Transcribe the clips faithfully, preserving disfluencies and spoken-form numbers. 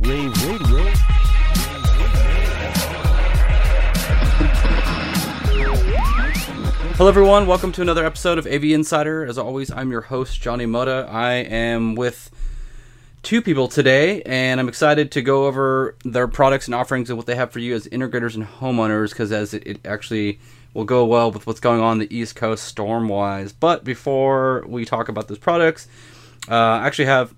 Wave Radio. Hello everyone, welcome to another episode of A V Insider. As always, I'm your host, Johnny Moda. I am with two people today, and I'm excited to go over their products and offerings and what they have for you as integrators and homeowners, because as it, it actually will go well with what's going on the East Coast storm-wise. But before we talk about those products, uh, I actually have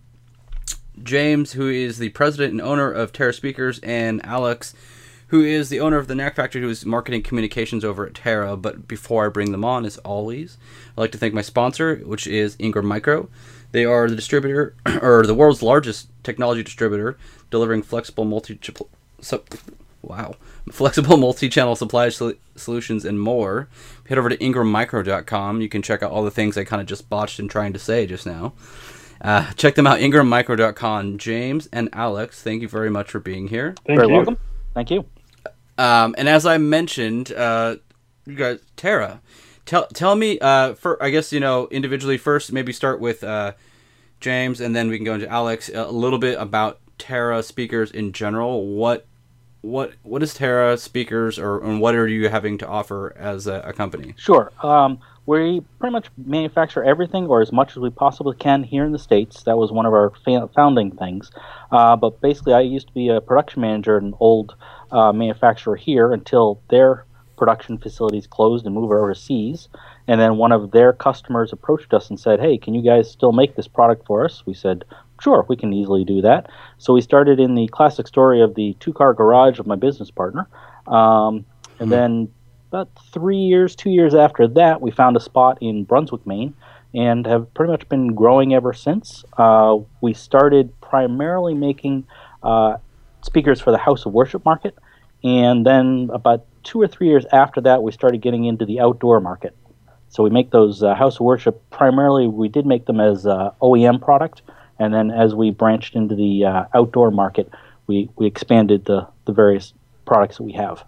James, who is the president and owner of Terra Speakers, and Alex, who is the owner of the Knack Factory, who is marketing communications over at Terra. But before I bring them on, as always, I'd like to thank my sponsor, which is Ingram Micro. They are the distributor, or the world's largest technology distributor, delivering flexible multi so, wow, flexible multi-channel supply sol solutions and more. Head over to ingram micro dot com. You can check out all the things I kind of just botched in trying to say just now. Uh, check them out, ingram micro dot com. James and Alex, thank you very much for being here. Thank Very you. welcome. Thank you. Um, and as I mentioned, uh, you guys, Terra, tell tell me, uh, for I guess you know individually first. Maybe start with uh, James, and then we can go into Alex. A little bit about Terra Speakers in general. What what what is Terra Speakers, or and what are you having to offer as a, a company? Sure. Um, we pretty much manufacture everything, or as much as we possibly can, here in the States. That was one of our founding things. Uh, but basically, I used to be a production manager at an old uh, manufacturer here until their production facilities closed and moved overseas. And then one of their customers approached us and said, hey, can you guys still make this product for us? We said, sure, we can easily do that. So we started in the classic story of the two-car garage of my business partner. Um, and mm-hmm. then about three years, two years after that, we found a spot in Brunswick, Maine, and have pretty much been growing ever since. Uh, we started primarily making uh, speakers for the House of Worship market, and then about two or three years after that, we started getting into the outdoor market. So we make those uh, House of Worship, primarily we did make them as uh, O E M product, and then as we branched into the uh, outdoor market, we, we expanded the, the various products that we have.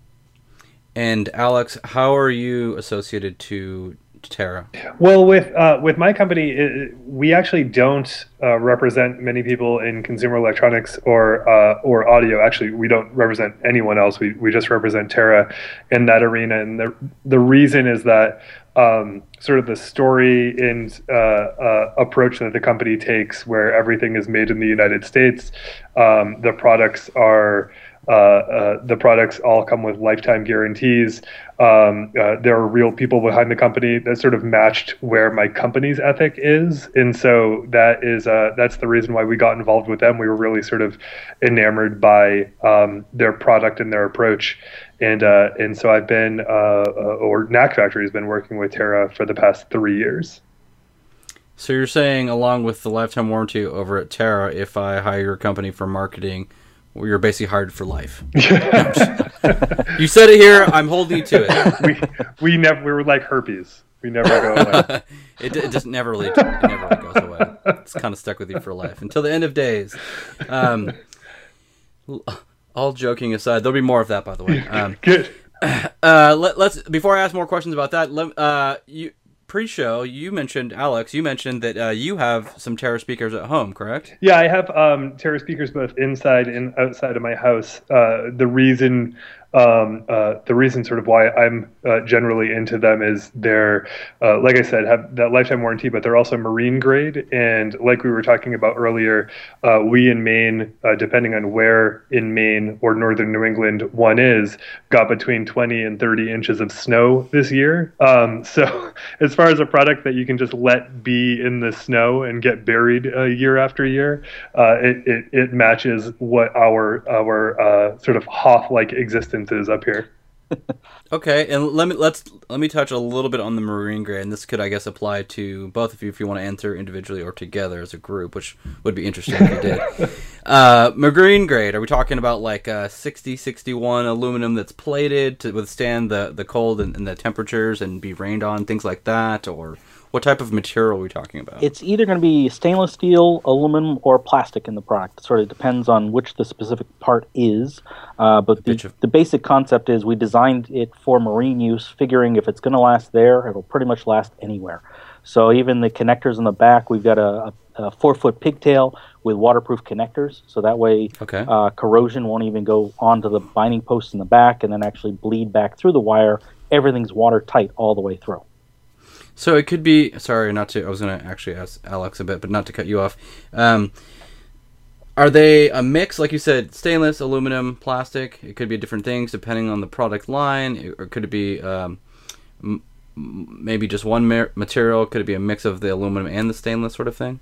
And Alex, how are you associated to Terra? Well, with uh, with my company, it, we actually don't uh, represent many people in consumer electronics or uh, or audio. Actually, we don't represent anyone else. We we just represent Terra in that arena, and the the reason is that um, sort of the story and uh, uh, approach that the company takes, where everything is made in the United States. Um, the products are. Uh, uh, the products all come with lifetime guarantees. Um, uh, there are real people behind the company that sort of matched where my company's ethic is, and so that is uh, that's the reason why we got involved with them. We were really sort of enamored by um, their product and their approach, and uh, and so I've been uh, uh, or Knack Factory has been working with Terra for the past three years. So you're saying, along with the lifetime warranty over at Terra, if I hire your company for marketing, well, you're basically hired for life. You said it here. I'm holding you to it. We we never we were like herpes. We never go away. it it just never really it never really goes away. It's kind of stuck with you for life until the end of days. Um, all joking aside, there'll be more of that, by the way. Um, Good. Uh, let, let's before I ask more questions about that. Let, uh, you. Pre-show, you mentioned, Alex, you mentioned that uh, you have some Terra speakers at home, correct? Yeah, I have um, Terra speakers both inside and outside of my house. Uh, the reason, um, uh, the reason, sort of why I'm uh, generally into them is they're, uh, like I said, have that lifetime warranty, but they're also marine grade. And like we were talking about earlier, uh, we in Maine, uh, depending on where in Maine or northern New England one is, got between twenty and thirty inches of snow this year. Um, so as far as a product that you can just let be in the snow and get buried uh, year after year, uh, it, it it matches what our our uh, sort of Hoth-like existence is up here. Okay, and let me let's let me touch a little bit on the marine grade, and this could, I guess, apply to both of you if you want to answer individually or together as a group, which would be interesting if you did. Uh, marine grade, are we talking about like a sixty, sixty-one aluminum that's plated to withstand the the cold and, and the temperatures and be rained on, things like that, or what type of material are we talking about? It's either going to be stainless steel, aluminum, or plastic in the product. It sort of depends on which the specific part is. Uh, but the, of... the basic concept is we designed it for marine use, figuring if it's going to last there, it'll pretty much last anywhere. So even the connectors in the back, we've got a, a, a four-foot pigtail, with waterproof connectors, so that way Okay. uh, corrosion won't even go onto the binding posts in the back and then actually bleed back through the wire. Everything's watertight all the way through. So it could be, sorry, not to, I was going to actually ask Alex a bit, but not to cut you off. Um, are they a mix, like you said, stainless, aluminum, plastic? It could be different things depending on the product line, or could it be um, m- maybe just one ma- material? Could it be a mix of the aluminum and the stainless sort of thing?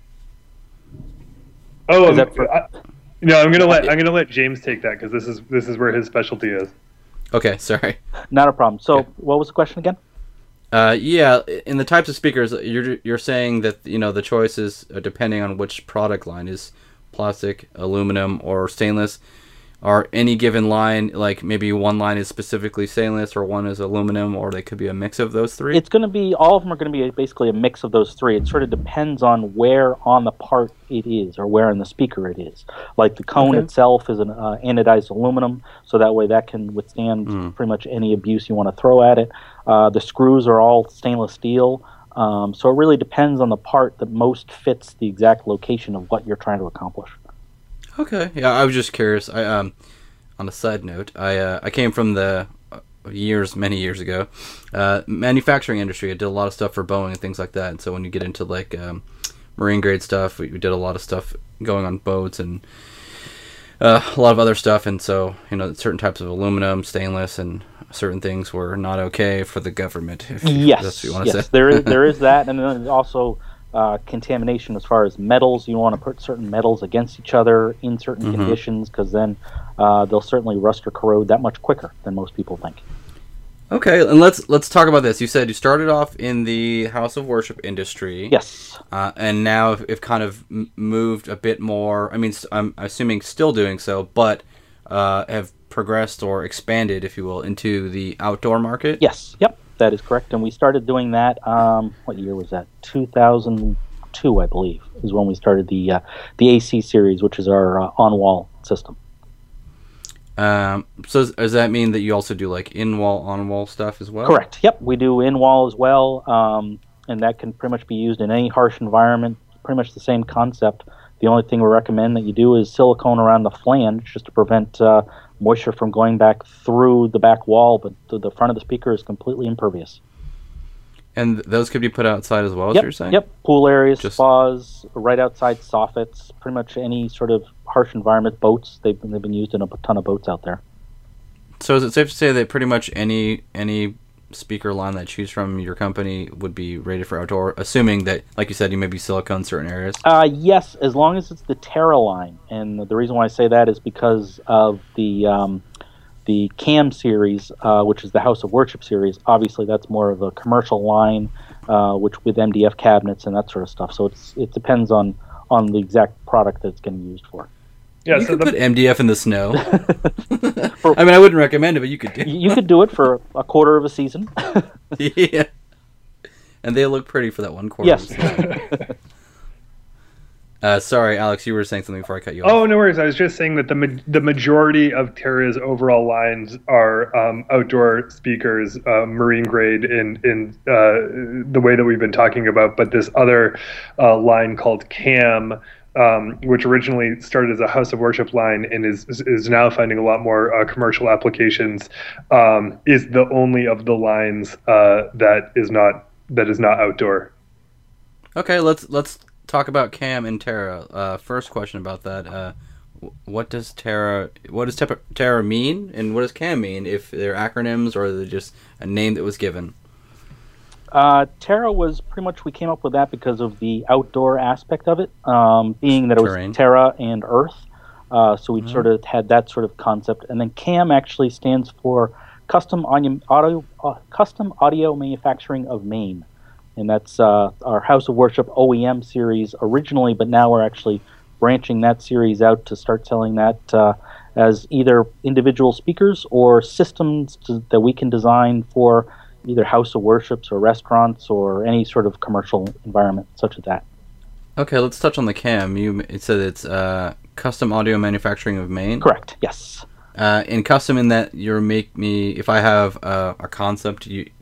Oh, Is that for- I, no, I'm gonna let I'm gonna let James take that because this is this is where his specialty is. Okay, sorry. Not a problem. So, Okay. what was the question again? Uh, yeah, in the types of speakers, you're you're saying that, you know, the choices are depending on which product line is plastic, aluminum, or stainless. Are any given line, like maybe one line is specifically stainless or one is aluminum, or they could be a mix of those three? It's going to be, all of them are going to be basically a mix of those three. It sort of depends on where on the part it is or where in the speaker it is. Like the cone Okay. itself is an uh, anodized aluminum, so that way that can withstand Mm. pretty much any abuse you want to throw at it. Uh, the screws are all stainless steel, um, so it really depends on the part that most fits the exact location of what you're trying to accomplish. Okay, yeah, I was just curious. I um, on a side note, I uh, I came from the uh, years, many years ago, uh, manufacturing industry. I did a lot of stuff for Boeing and things like that. And so when you get into like um, marine grade stuff, we, we did a lot of stuff going on boats and uh, a lot of other stuff. And so, you know, certain types of aluminum, stainless, and certain things were not okay for the government. If Yes, that's what you want to yes, say. there is there is that, and then there's also uh, contamination as far as metals. You want to put certain metals against each other in certain Mhm. conditions, because then uh, they'll certainly rust or corrode that much quicker than most people think. Okay, and let's let's talk about this. You said you started off in the house of worship industry. Yes, Uh, and now if, if kind of m- moved a bit more. I mean, s- I'm assuming still doing so, but uh, have progressed or expanded, if you will, into the outdoor market. yes, yep, that is correct. And we started doing that. Um, what year was that? two thousand two, I believe, is when we started the uh, the A C series, which is our uh, on-wall system. Um, so does, does that mean that you also do like in-wall, on-wall stuff as well? Correct. Yep, we do in-wall as well, um, and that can pretty much be used in any harsh environment. Pretty much the same concept. The only thing we recommend that you do is silicone around the flange, just to prevent uh, moisture from going back through the back wall, but the, the front of the speaker is completely impervious. And th- those could be put outside as well, is Yep, what you're saying? yep. Pool areas, Just- spas, right outside soffits, pretty much any sort of harsh environment. Boats, they've been, they've been used in a ton of boats out there. So is it safe to say that pretty much any any speaker line that you choose from your company would be rated for outdoor, assuming that, like you said, you maybe silicone certain areas? Uh, yes, as long as it's the Terra line, and the reason why I say that is because of the um, the Cam series, uh, which is the House of Worship series. Obviously, that's more of a commercial line, uh, which with M D F cabinets and that sort of stuff. So it's it depends on on the exact product that it's getting used for. Yeah, you so could the, put M D F in the snow. I mean, I wouldn't recommend it, but you could do. You could do it for a quarter of a season. Yeah. And they look pretty for that one quarter. Yes. Uh, sorry, Alex, you were saying something before I cut you off. Oh, no worries. I was just saying that the ma- the majority of Terra's overall lines are um, outdoor speakers, uh, marine grade in in uh, the way that we've been talking about. But this other uh, line called Cam, um, which originally started as a House of Worship line and is is now finding a lot more uh, commercial applications, um, is the only of the lines uh, that is not that is not outdoor. Okay, let's let's talk about Cam and Terra. Uh, first question about that: uh, what does Terra what does Te- Terra mean, and what does Cam mean? If they're acronyms or they're just a name that was given. Uh, Terra was pretty much, we came up with that because of the outdoor aspect of it, um, being that it was Terrain. Terra and Earth. Uh, so we Mhm. sort of had that sort of concept. And then CAM actually stands for Custom Audio, audio, uh, Custom Audio Manufacturing of Maine. And that's uh, our House of Worship O E M series originally, but now we're actually branching that series out to start selling that uh, as either individual speakers or systems to, that we can design for either house of worships or restaurants or any sort of commercial environment such as that. Okay, let's touch on the Cam. You it said it's uh, Custom Audio Manufacturing of Maine. Correct, yes. Uh, in custom, in that you're make me if I have uh, a concept, you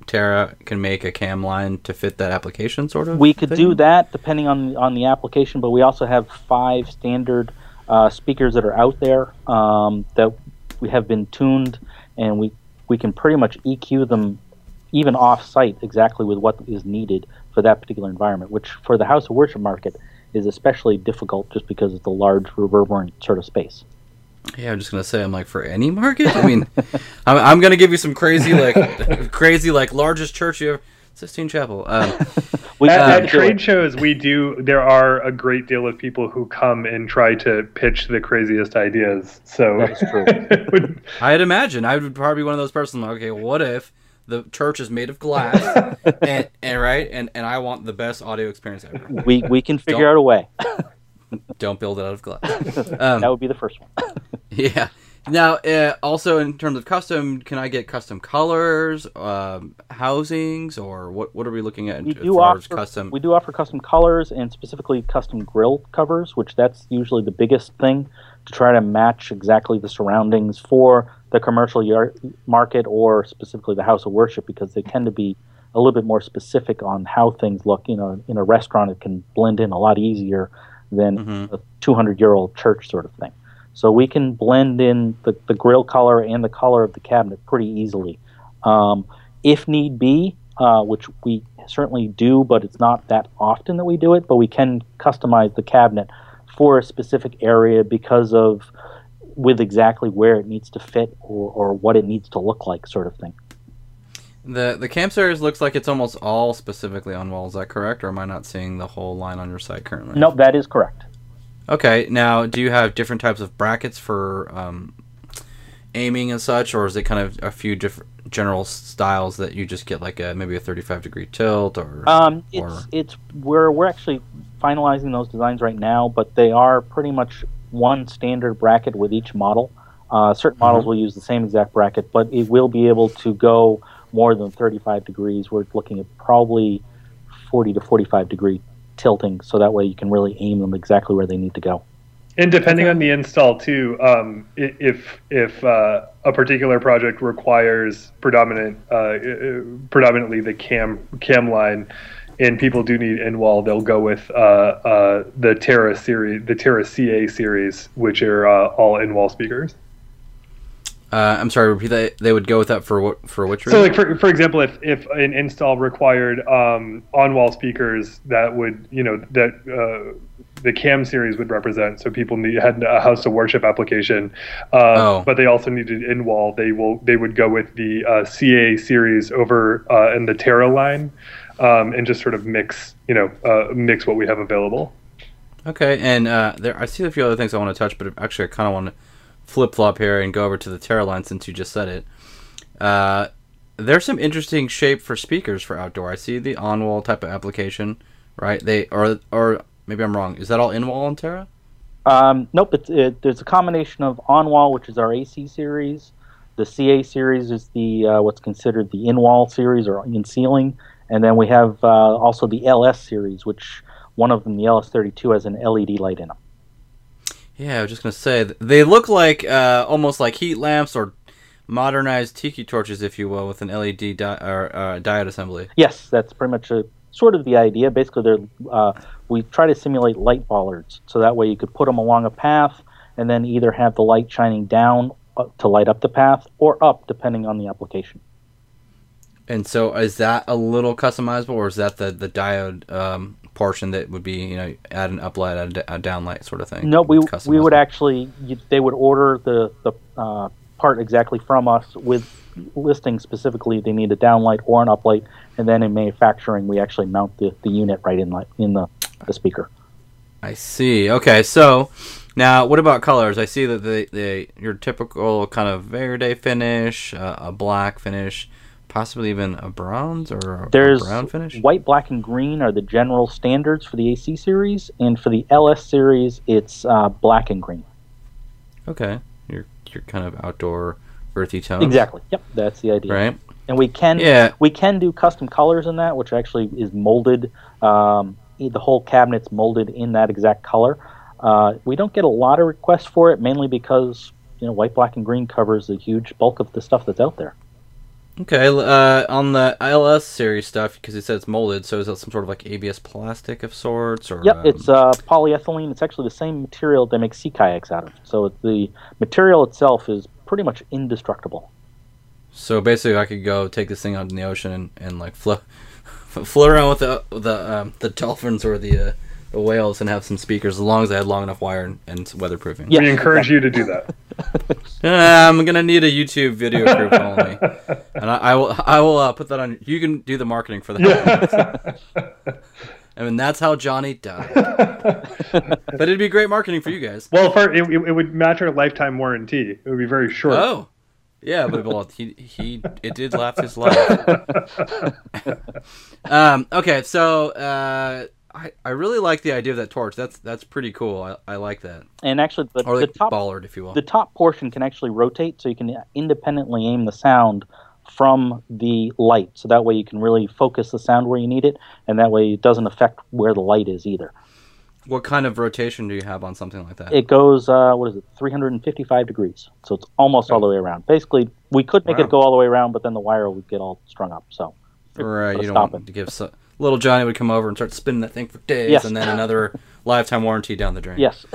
Terra can make a cam line to fit that application, sort of? We could thing? do that depending on on the application, but we also have five standard uh, speakers that are out there um, that we have been tuned, and we we can pretty much E Q them even off-site exactly with what is needed for that particular environment, which for the house of worship market is especially difficult just because it's a large reverberant sort of space. Yeah, I'm just gonna say, I'm like, for any market. I mean, I'm, I'm gonna give you some crazy, like, crazy, like, largest church you ever. Sistine Chapel. Um, we, at, at trade shows, we do. There are a great deal of people who come and try to pitch the craziest ideas. So that's true. I'd imagine I would probably be one of those persons. Like, okay, what if the church is made of glass, and, and right, and, and I want the best audio experience ever. We we can figure don't, out a way. Don't build it out of glass. Um, that would be the first one. Yeah. Now, uh, also in terms of custom, can I get custom colors, um, housings, or what? What are we looking at? We as do far offer as custom. We do offer custom colors and specifically custom grill covers, which that's usually the biggest thing to try to match exactly the surroundings for the commercial yard market or specifically the house of worship, because they tend to be a little bit more specific on how things look. You know, in a restaurant, it can blend in a lot easier than mm-hmm. a two hundred year old church sort of thing. So we can blend in the, the grill color and the color of the cabinet pretty easily. Um, if need be, uh, which we certainly do, but it's not that often that we do it, but we can customize the cabinet for a specific area because of with exactly where it needs to fit or, or what it needs to look like sort of thing. The the Cam series looks like it's almost all specifically on wall. Is that correct, or am I not seeing the whole line on your site currently? No, that is correct. Okay, now do you have different types of brackets for um, aiming and such, or is it kind of a few different general styles that you just get like a maybe a thirty-five degree tilt or? Um, it's or... it's we're we're actually finalizing those designs right now, but they are pretty much one standard bracket with each model. Uh, certain models mm-hmm. will use the same exact bracket, but it will be able to go more than thirty-five degrees. We're looking at probably forty to forty-five degree tilting, so that way you can really aim them exactly where they need to go. And depending okay. on the install too, um, if if uh, a particular project requires predominant uh, predominantly the cam cam line, and people do need in wall, they'll go with uh, uh, the Terra series, the Terra C A series, which are uh, all in wall speakers. Uh, I'm sorry, repeat that. They would go with that for what? For which reason? So, like for for example, if, if an install required um, on-wall speakers that would, you know, that uh, the Cam series would represent, so people need, had a house of worship application, uh, oh. but they also needed in-wall. They will they would go with the uh, C A series over uh, in the Terra line, um, and just sort of mix, you know, uh, mix what we have available. Okay, and uh, there I see a few other things I want to touch, but actually I kind of want to flip-flop here and go over to the Terra line since you just said it. Uh, there's some interesting shape for speakers for outdoor. I see the on-wall type of application, right? They or or maybe I'm wrong. Is that all in-wall on Terra? Um, nope. It's, it, there's a combination of on-wall, which is our A C series. The C A series is the uh, what's considered the in-wall series or in-ceiling, and then we have uh, also the L S series, which one of them, the L S thirty-two, has an L E D light in them. Yeah, I was just going to say, they look like uh, almost like heat lamps or modernized tiki torches, if you will, with an L E D di- or, uh, diode assembly. Yes, that's pretty much a, sort of the idea. Basically, they're, uh, we try to simulate light bollards, so that way you could put them along a path and then either have the light shining down to light up the path or up, depending on the application. And so is that a little customizable, or is that the, the diode um, portion that would be, you know, add an uplight, add a downlight sort of thing? No, we we would actually, you, they would order the, the uh, part exactly from us with listing specifically they need a downlight or an uplight, and then in manufacturing we actually mount the, the unit right in, in the, the speaker. I see. Okay, so now what about colors? I see that they, they your typical kind of Verde finish, uh, a black finish, possibly even a bronze or a There's brown finish? White, black, and green are the general standards for the A C series, and for the L S series, it's uh, black and green. Okay, you're you're kind of outdoor, earthy tones. Exactly. Yep, that's the idea. Right. And we can yeah. we can do custom colors in that, which actually is molded. Um, the whole cabinet's molded in that exact color. Uh, we don't get a lot of requests for it, mainly because you know white, black, and green covers a huge bulk of the stuff that's out there. Okay, uh, on the I L S series stuff, because it said it's molded, so is that some sort of like A B S plastic of sorts? Or, Yep, um... it's uh, polyethylene. It's actually the same material they make sea kayaks out of. So the material itself is pretty much indestructible. So basically, I could go take this thing out in the ocean and, and like float, float around with the the um, the dolphins or the uh, the whales and have some speakers, as long as I had long enough wire and, and weatherproofing. Yes, we encourage exactly. you to do that. uh, I'm gonna need a YouTube video crew following me, and I, I will I will uh, put that on. You can do the marketing for that. Yeah. I mean, that's how Johnny died. But it'd be great marketing for you guys. Well, for it, it would match our lifetime warranty. It would be very short. Oh, yeah, but well, he he it did last his life. um. Okay, so. Uh, I, I really like the idea of that torch. That's that's pretty cool. I, I like that. And actually, the, or the like top bollard, if you will. The top portion can actually rotate, so you can independently aim the sound from the light. So that way you can really focus the sound where you need it, and that way it doesn't affect where the light is either. What kind of rotation do you have on something like that? It goes, uh, what is it, three hundred fifty-five degrees. So it's almost oh. all the way around. Basically, we could make wow. it go all the way around, but then the wire would get all strung up. So right, you don't want it. to give so. Little Johnny would come over and start spinning that thing for days, yes. and then another lifetime warranty down the drain. Yes.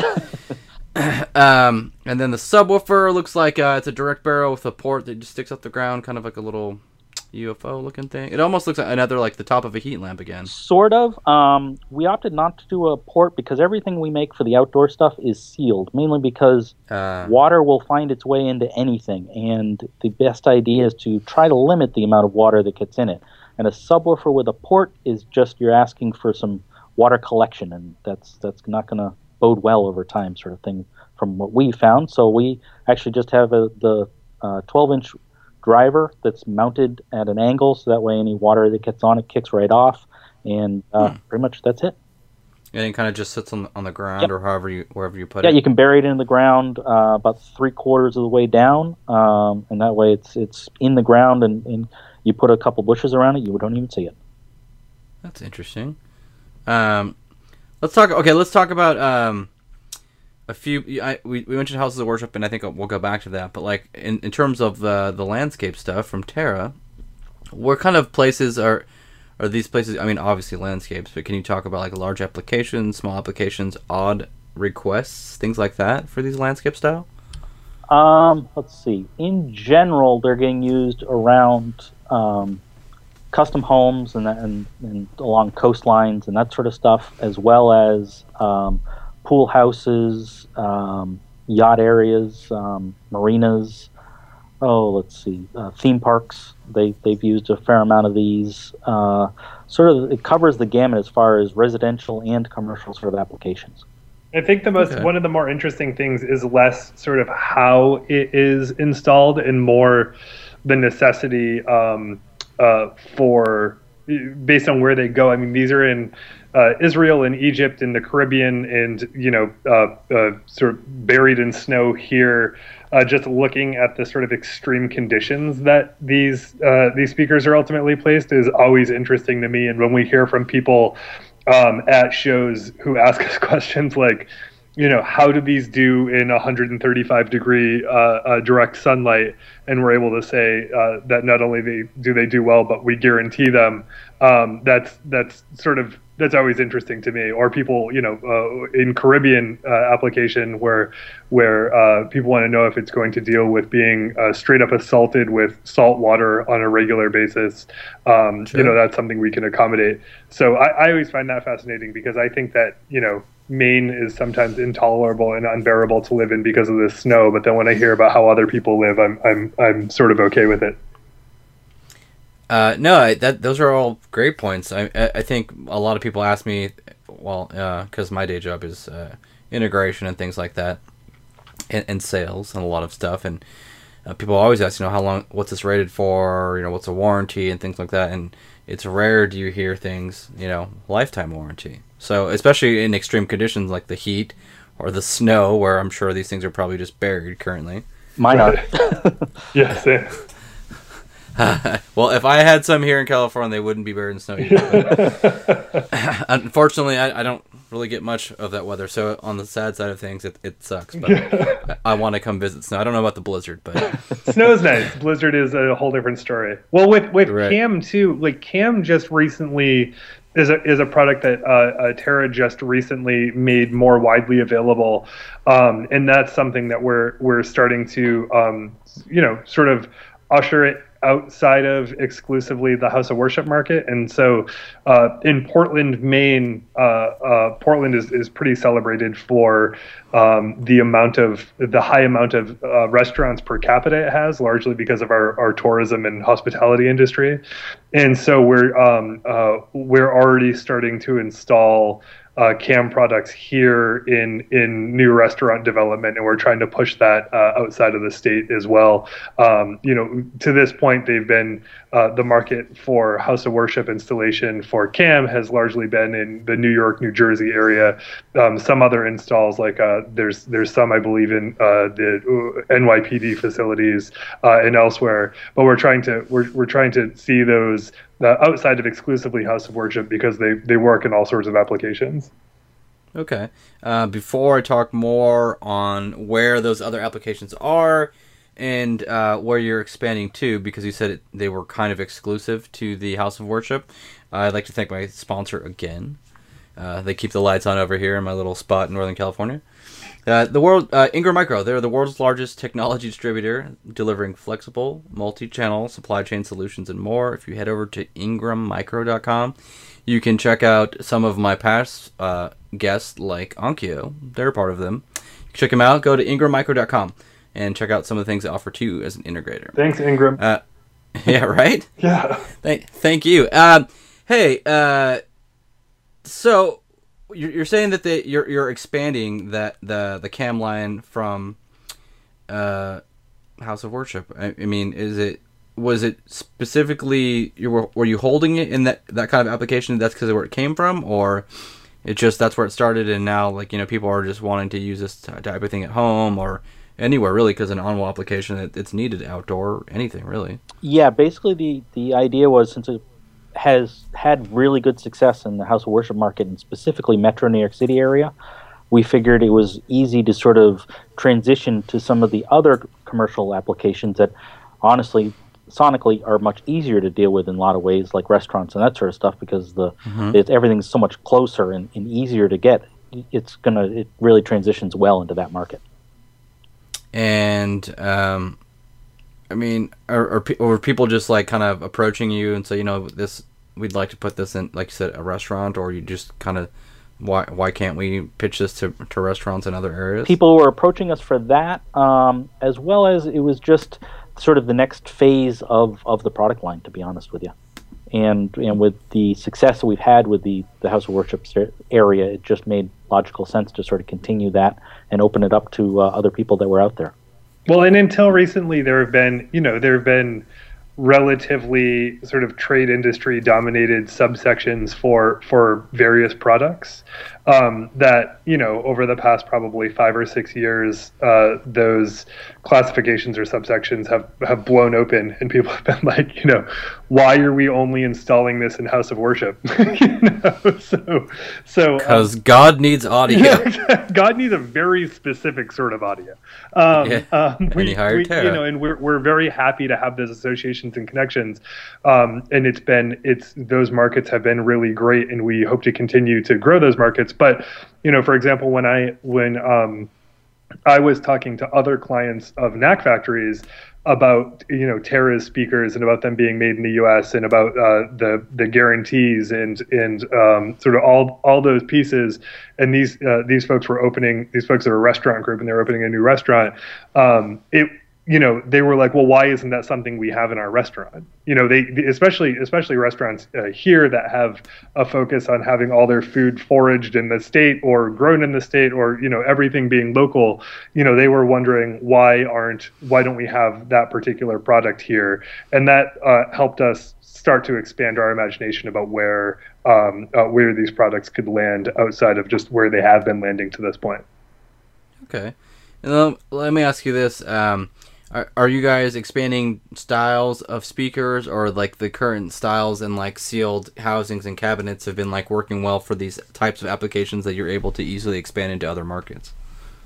um, and then the subwoofer looks like uh, it's a direct barrel with a port that just sticks up the ground, kind of like a little U F O-looking thing. It almost looks like another, like the top of a heat lamp again. Sort of. Um, we opted not to do a port because everything we make for the outdoor stuff is sealed, mainly because uh, water will find its way into anything, and the best idea is to try to limit the amount of water that gets in it. And a subwoofer with a port is just you're asking for some water collection, and that's that's not going to bode well over time, sort of thing, from what we found. So we actually just have a, the uh, twelve-inch driver that's mounted at an angle, so that way any water that gets on it kicks right off, and uh, hmm. pretty much that's it. And it kind of just sits on on the ground, yep. or however you wherever you put yeah, it. Yeah, you can bury it in the ground uh, about three quarters of the way down, um, and that way it's it's in the ground, and, and you put a couple bushes around it, you don't even see it. That's interesting. Um, let's talk. Okay, let's talk about um, a few. I, we we mentioned houses of worship, and I think we'll go back to that. But like in, in terms of the the landscape stuff from Terra, what kind of places are are these places? I mean, obviously landscapes, but can you talk about like large applications, small applications, odd requests, things like that for these landscape style? Um, let's see. In general, they're getting used around um, custom homes and, and and along coastlines and that sort of stuff, as well as um, pool houses, um, yacht areas, um, marinas. Oh, let's see, uh, theme parks. They they've used a fair amount of these. Uh, sort of, it covers the gamut as far as residential and commercial sort of applications. I think the most okay. one of the more interesting things is less sort of how it is installed and more the necessity um, uh, for based on where they go. I mean, these are in uh, Israel and Egypt and the Caribbean, and you know, uh, uh, sort of buried in snow here. Uh, just looking at the sort of extreme conditions that these uh, these speakers are ultimately placed is always interesting to me. And when we hear from people um, at shows who ask us questions like, you know, how do these do in one hundred thirty-five degree uh, uh, direct sunlight? And we're able to say uh, that not only they, do they do well, but we guarantee them. Um, that's that's sort of that's always interesting to me. Or people, you know, uh, in Caribbean uh, application where where uh, people want to know if it's going to deal with being uh, straight up assaulted with salt water on a regular basis. Um, sure. You know, that's something we can accommodate. So I, I always find that fascinating because I think that, you know, Maine is sometimes intolerable and unbearable to live in because of the snow. But then when I hear about how other people live, I'm I'm I'm sort of okay with it. Uh, no, I, that those are all great points. I I think a lot of people ask me, well, because uh, my day job is uh, integration and things like that, and, and sales and a lot of stuff, and uh, people always ask, you know, how long, what's this rated for, you know, what's a warranty and things like that, and it's rare do you hear things, you know, lifetime warranty. So especially in extreme conditions like the heat or the snow, where I'm sure these things are probably just buried currently. Mine are. Yeah, same. Well, if I had some here in California, they wouldn't be buried in snow either. Unfortunately, I, I don't really get much of that weather. So on the sad side of things, it, it sucks. But I, I want to come visit snow. I don't know about the blizzard, but snow's nice. Blizzard is a whole different story. Well, with with right. Cam too, like Cam just recently is a is a product that uh, uh, Terra just recently made more widely available, um, and that's something that we're we're starting to um, you know sort of usher it outside of exclusively the House of Worship market. And so uh, in Portland, Maine, uh, uh, Portland is, is pretty celebrated for um, the amount of, the high amount of uh, restaurants per capita it has, largely because of our, our tourism and hospitality industry. And so we're, um, uh, we're already starting to install Uh, Cam products here in in new restaurant development, and we're trying to push that uh, outside of the state as well. Um, you know, to this point, they've been uh, the market for House of Worship installation for Cam has largely been in the New York, New Jersey area. Um, some other installs, like uh, there's there's some I believe in uh, the N Y P D facilities uh, and elsewhere. But we're trying to we're we're trying to see those Uh, outside of exclusively House of Worship because they, they work in all sorts of applications. Okay. Uh, before I talk more on where those other applications are and uh, where you're expanding to, because you said it, they were kind of exclusive to the House of Worship, uh, I'd like to thank my sponsor again. Uh, they keep the lights on over here in my little spot in Northern California. Uh, the world, uh, Ingram Micro, they're the world's largest technology distributor, delivering flexible, multi-channel supply chain solutions and more. If you head over to ingram micro dot com, you can check out some of my past uh, guests, like Onkyo. They're part of them. Check them out. Go to ingram micro dot com and check out some of the things they offer to you as an integrator. Thanks, Ingram. Uh, yeah, right? Yeah. Thank, thank you. Um, hey, uh, so... You're saying that they, you're you're expanding that the the Cam line from uh, House of Worship. I, I mean, is it was it specifically you were were you holding it in that, that kind of application? That's because of where it came from, or it just that's where it started, and now like you know people are just wanting to use this type of thing at home or anywhere really because an on-wall application it, it's needed outdoor anything really. Yeah, basically the the idea was since it has had really good success in the House of Worship market and specifically Metro New York City area, we figured it was easy to sort of transition to some of the other commercial applications that honestly, sonically, are much easier to deal with in a lot of ways, like restaurants and that sort of stuff, because the mm-hmm. it, everything's so much closer and, and easier to get. It's gonna it really transitions well into that market. And um I mean, are, are, pe- are people just like kind of approaching you and say, you know, this we'd like to put this in, like you said, a restaurant, or you just kind of why why can't we pitch this to to restaurants in other areas? People were approaching us for that, um, as well as it was just sort of the next phase of, of the product line, to be honest with you. And and with the success that we've had with the, the House of Worship area, it just made logical sense to sort of continue that and open it up to uh, other people that were out there. Well, and until recently, there have been, you know, there have been relatively sort of trade industry dominated subsections for for various products um, that, you know, over the past probably five or six years, uh, those classifications or subsections have, have blown open, and people have been like, you know, why are we only installing this in House of Worship? you know, so so because um, God needs audio. Yeah, God needs a very specific sort of audio. Um, yeah. um, we, and he hired we, Terra. you know, and we're we're very happy to have those associations and connections. Um, and it's been it's those markets have been really great, and we hope to continue to grow those markets. But you know, for example, when I when um, I was talking to other clients of N A C factories about you know Terra's speakers and about them being made in the U S and about uh, the the guarantees and and um, sort of all all those pieces, and these uh, these folks were opening these folks are a restaurant group and they're opening a new restaurant. Um, it you know they were like, well, why isn't that something we have in our restaurant? You know, they especially especially restaurants uh, here that have a focus on having all their food foraged in the state or grown in the state, or you know everything being local. You know, they were wondering why aren't why don't we have that particular product here, and that uh, helped us start to expand our imagination about where um, uh, where these products could land outside of just where they have been landing to this point. Okay, and then let me ask you this. Um, Are, are you guys expanding styles of speakers, or like the current styles and like sealed housings and cabinets have been like working well for these types of applications that you're able to easily expand into other markets?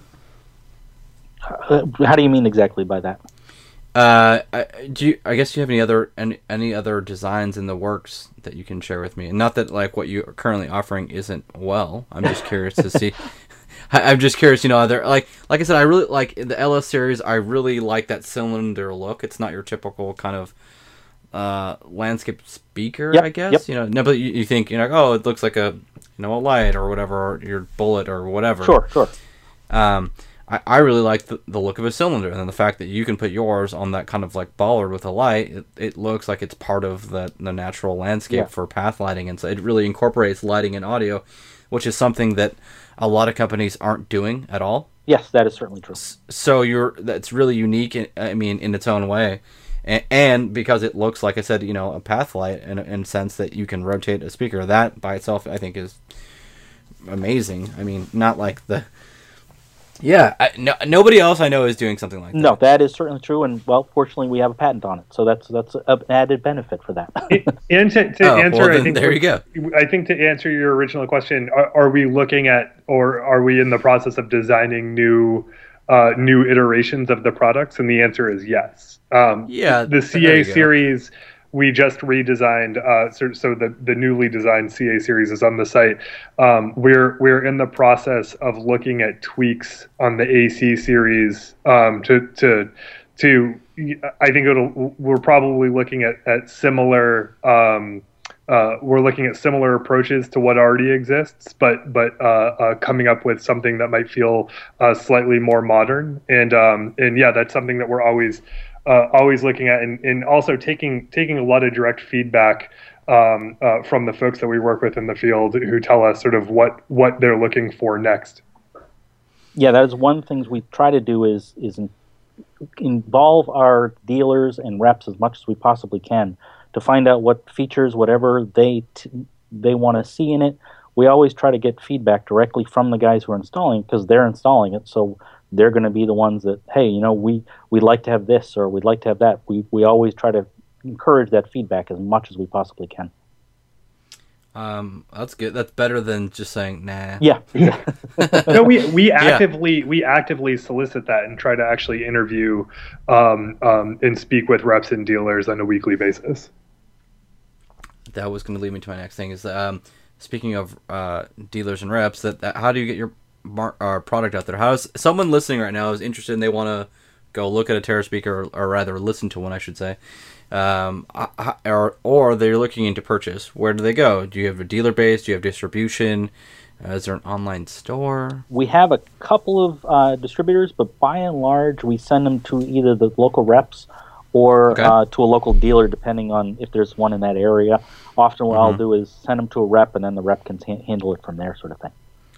Uh, how do you mean exactly by that? Uh, I, do you, I guess you have any other any, any other designs in the works that you can share with me? And not that like what you are currently offering isn't well. I'm just curious to see. I, I'm just curious, you know, other like like I said, I really like the L S series. I really like that cylinder look. It's not your typical kind of uh, landscape speaker, yep, I guess. Yep. You know, no, but you, you think you know, oh, it looks like a you know a light or whatever, or your bullet or whatever. Sure, sure. Um. I, I really like the, the look of a cylinder, and then the fact that you can put yours on that kind of like bollard with a light, it, it looks like it's part of the, the natural landscape yeah. for path lighting, and so it really incorporates lighting and audio, which is something that a lot of companies aren't doing at all. Yes, that is certainly true. So you're that's really unique, in, I mean, in its own way, and, and because it looks, like I said, you know, a path light in, in a sense that you can rotate a speaker, that by itself I think is amazing. I mean, not like the... Yeah, I, no, nobody else I know is doing something like that. No, that is certainly true, and well, fortunately, we have a patent on it, so that's that's an added benefit for that. And to, to oh, answer, well, then, I think there you go. I think to answer your original question, are, are we looking at, or are we in the process of designing new uh, new iterations of the products? And the answer is yes. Um, yeah, the C A series. We just redesigned, uh, so, so the, the newly designed C A series is on the site. Um, we're we're in the process of looking at tweaks on the A C series um, to to to. I think it'll. We're probably looking at at similar. Um, uh, we're looking at similar approaches to what already exists, but but uh, uh, coming up with something that might feel uh, slightly more modern. And um, and yeah, that's something that we're always. Uh, always looking at, and, and also taking taking a lot of direct feedback um, uh, from the folks that we work with in the field who tell us sort of what, what they're looking for next. Yeah, that is one of the things we try to do is is in, involve our dealers and reps as much as we possibly can to find out what features, whatever they t- they want to see in it. We always try to get feedback directly from the guys who are installing because they're installing it, so they're going to be the ones that, hey, you know, we, we'd like to have this or we'd like to have that. We we always try to encourage that feedback as much as we possibly can. Um, that's good. That's better than just saying, nah. Yeah. No, we, we actively yeah. we actively solicit that and try to actually interview um, um, and speak with reps and dealers on a weekly basis. That was going to lead me to my next thing is, um, speaking of uh, dealers and reps, that, that how do you get your Mar- our product out there? How's someone listening right now is interested and they want to go look at a Terra speaker, or, or rather listen to one, I should say, um, or or they're looking into purchase? Where do they go? Do you have a dealer base? Do you have distribution? Uh, is there an online store? We have a couple of uh, distributors, but by and large, we send them to either the local reps or okay. uh, to a local dealer, depending on if there's one in that area. Often, what mm-hmm. I'll do is send them to a rep, and then the rep can ha- handle it from there, sort of thing.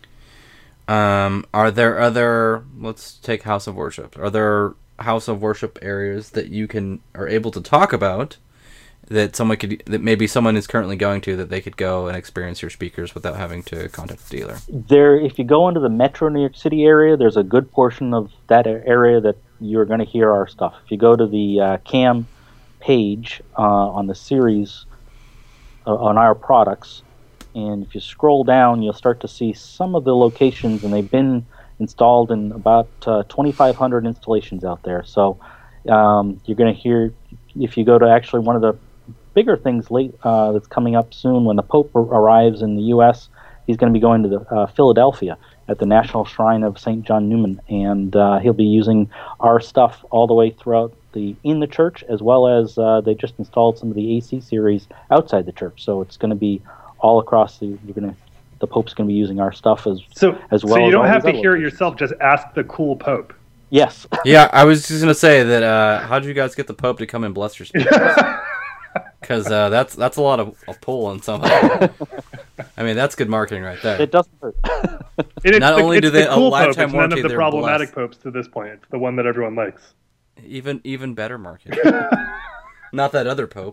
Um, are there other, let's take House of Worship. Are there House of Worship areas that you can, are able to talk about that someone could, that maybe someone is currently going to, that they could go and experience your speakers without having to contact the dealer? There, if you go into the Metro New York City area, there's a good portion of that area that you're going to hear our stuff. If you go to the uh, C A M page uh, on the series, uh, on our products, and if you scroll down, you'll start to see some of the locations, and they've been installed in about uh, twenty-five hundred installations out there. So um, you're going to hear, if you go to actually one of the bigger things late uh, that's coming up soon when the Pope arrives in the U S, he's going to be going to the, uh, Philadelphia at the National Shrine of Saint John Newman, and uh, he'll be using our stuff all the way throughout the in the church, as well as uh, they just installed some of the A C series outside the church. So it's going to be all across the, you're gonna, the Pope's going to be using our stuff as so, as well. So you as don't have to locations. hear it yourself. Just ask the cool Pope. Yes. Yeah, I was just going to say that. Uh, how did you guys get the Pope to come and bless your speakers? Because uh, that's that's a lot of a pull on something. I mean, that's good marketing right there. It doesn't hurt. Not the, only do they the a cool lifetime Pope. It's warranty, none of the they're problematic blessed. popes to this point. It's the one that everyone likes. Even even better marketing. Not that other Pope.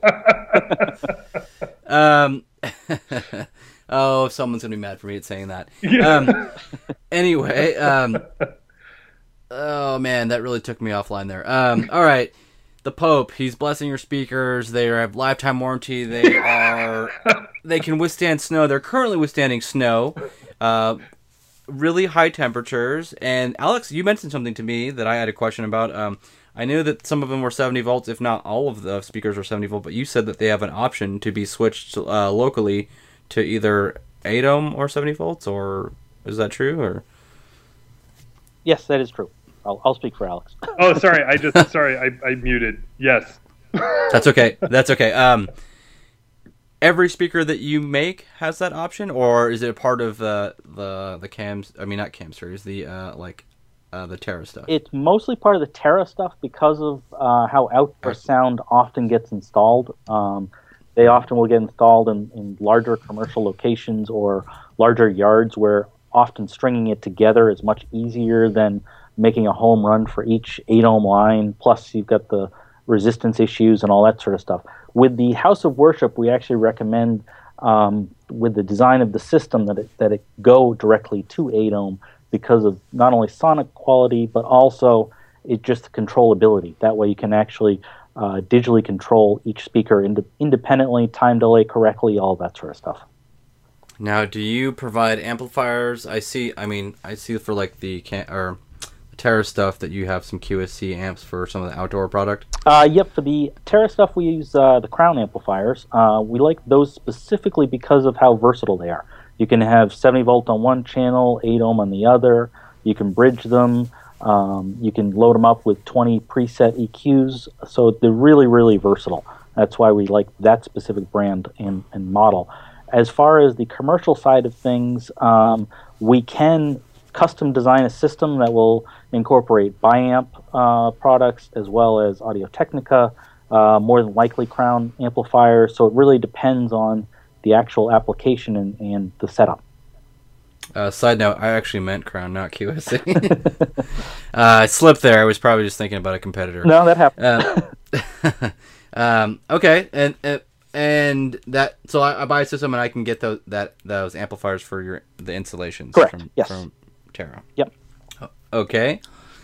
um. Oh, someone's gonna be mad for me at saying that. Um, anyway, um, Oh man, that really took me offline there. Um, all right, the Pope. He's blessing your speakers. They have lifetime warranty. They are. They can withstand snow. They're currently withstanding snow. Uh, really high temperatures. And Alex, you mentioned something to me that I had a question about. Um, I knew that some of them were seventy volts, if not all of the speakers were seventy volt. But you said that they have an option to be switched uh, locally to either eight ohm or seventy volts. Or is that true? Or Yes, that is true. I'll, I'll speak for Alex. Oh, sorry. I just sorry. I, I muted. Yes. That's okay. That's okay. Um, every speaker that you make has that option, or is it a part of the the the cams? I mean, not cam series. The uh, like uh, the Terra stuff. It's mostly part of the Terra stuff because of uh, how outdoor sound often gets installed. Um, they often will get installed in, in larger commercial locations or larger yards where often stringing it together is much easier than making a home run for each eight ohm line. Plus, you've got the resistance issues and all that sort of stuff. With the House of Worship, we actually recommend, um, with the design of the system, that it that it go directly to eight ohm because of not only sonic quality but also it just controllability. That way, you can actually uh, digitally control each speaker ind- independently, time delay correctly, all that sort of stuff. Now, do you provide amplifiers? I see. I mean, I see for like the can or Terra stuff that you have some Q S C amps for some of the outdoor product. Uh, yep, for the Terra stuff we use uh, the Crown amplifiers. Uh, we like those specifically because of how versatile they are. You can have seventy volt on one channel, eight ohm on the other. You can bridge them. Um, you can load them up with twenty preset E Qs. So they're really, really versatile. That's why we like that specific brand and, and model. As far as the commercial side of things, um, we can custom design a system that will incorporate Biamp uh, products as well as Audio-Technica, uh, more than likely Crown amplifiers. So it really depends on the actual application and, and the setup. Uh, side note, I actually meant Crown, not Q S C. uh, I slipped there. I was probably just thinking about a competitor. No, that happens. Uh, um, okay, and uh, and that so I, I buy a system and I can get those that those amplifiers for your the installations. Correct. From, Yes. From Terra. Yep. Okay.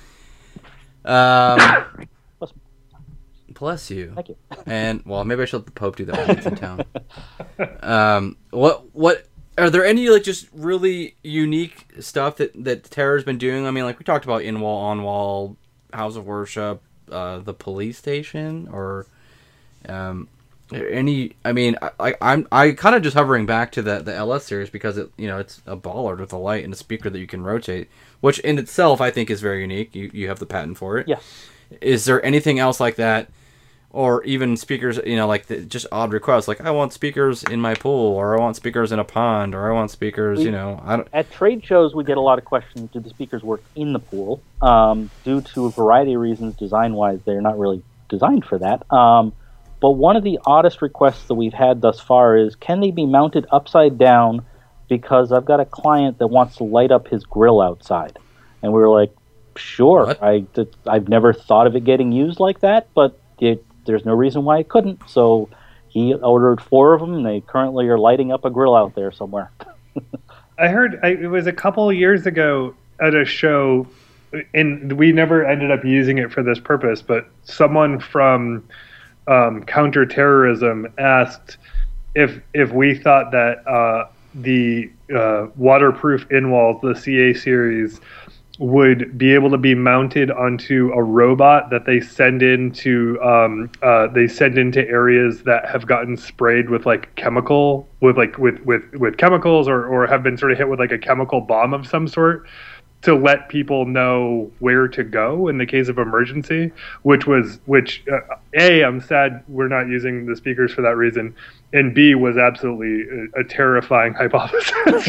Um, Bless, bless you. Thank you. And well, maybe I should let the Pope do that when he's in town. Um, what what are there any like just really unique stuff that that Terra's been doing? I mean, like we talked about in wall, on wall, House of Worship, uh, the police station, or um, any. I mean, I, I I'm I kind of just hovering back to the the L S series because it you know it's a bollard with a light and a speaker that you can rotate, which in itself I think is very unique. You you have the patent for it. Yes. Is there anything else like that? Or even speakers, you know, like the, just odd requests, like I want speakers in my pool, or I want speakers in a pond, or I want speakers, We, you know. I don't... At trade shows, we get a lot of questions, do the speakers work in the pool? Um, due to a variety of reasons, design-wise, they're not really designed for that. Um, but one of the oddest requests that we've had thus far is, can they be mounted upside down because I've got a client that wants to light up his grill outside? And we were like, sure. What? I, I've never thought of it getting used like that, but it there's no reason why it couldn't. So he ordered four of them, and they currently are lighting up a grill out there somewhere. I heard I, it was a couple of years ago at a show, and we never ended up using it for this purpose, but someone from um, counterterrorism asked if if we thought that uh, the uh, waterproof in-walls, the C A series, would be able to be mounted onto a robot that they send into um, uh, they send into areas that have gotten sprayed with like chemical with like with with, with chemicals or, or have been sort of hit with like a chemical bomb of some sort, to let people know where to go in the case of emergency, which was which uh, A, I'm sad we're not using the speakers for that reason, and B, was absolutely a, a terrifying hypothesis.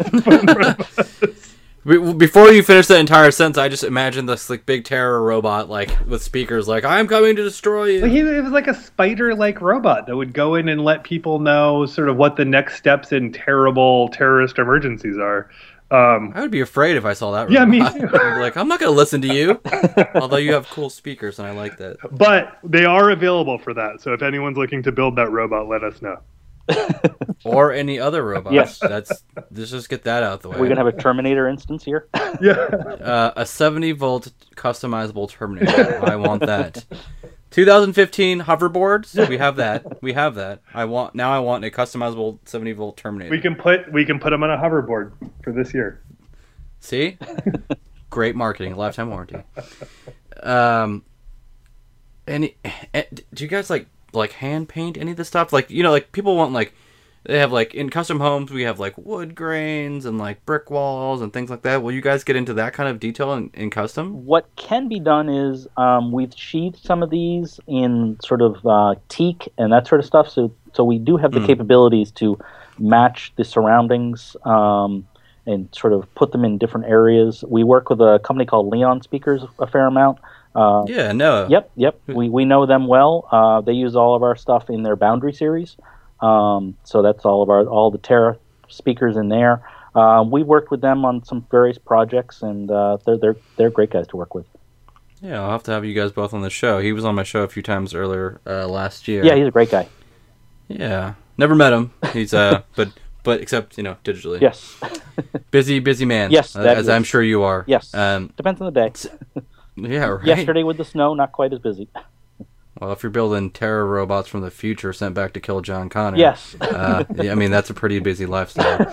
Before you finish that entire sentence, I just imagined this like big terror robot, like with speakers, like "I'm coming to destroy you." Well, he, it was like a spider-like robot that would go in and let people know sort of what the next steps in terrible terrorist emergencies are. Um, I would be afraid if I saw that robot. Yeah, me too. I'd be like, I'm not going to listen to you. Although you have cool speakers, and I like that. But they are available for that. So if anyone's looking to build that robot, let us know. or any other robots. Yes. That's let's just get that out the way. We're gonna have a Terminator instance here. Yeah. Uh, a seventy volt customizable Terminator. I want that. twenty fifteen hoverboards. We have that. We have that. I want now. I want a customizable seventy volt Terminator. We can put we can put them on a hoverboard for this year. See, great marketing, lifetime warranty. Um, any? eh, Do you guys like like hand paint any of this stuff? Like you know, like people want like they have like in custom homes we have like wood grains and like brick walls and things like that. Will you guys get into that kind of detail in, in custom? What can be done is um, we've sheathed some of these in sort of uh, teak and that sort of stuff. So so we do have the Mm. capabilities to match the surroundings um, and sort of put them in different areas. We work with a company called Leon Speakers a fair amount. Uh, Yeah, no. Yep, yep. We we know them well. Uh, they use all of our stuff in their Boundary series. Um, so that's all of our all the Terra speakers in there. Uh, we worked with them on some various projects, and uh, they're they're they're great guys to work with. Yeah, I'll have to have you guys both on the show. He was on my show a few times earlier uh, last year. Yeah, he's a great guy. Yeah, never met him. He's uh, but but except you know digitally. Yes, Busy, busy man. Yes, uh, that as is- I'm sure you are. yes. Um. Depends on the day. Yeah. Right. Yesterday with the snow, not quite as busy. Well, if you're building terror robots from the future sent back to kill John Connor. Yes. uh, yeah, I mean that's a pretty busy lifestyle.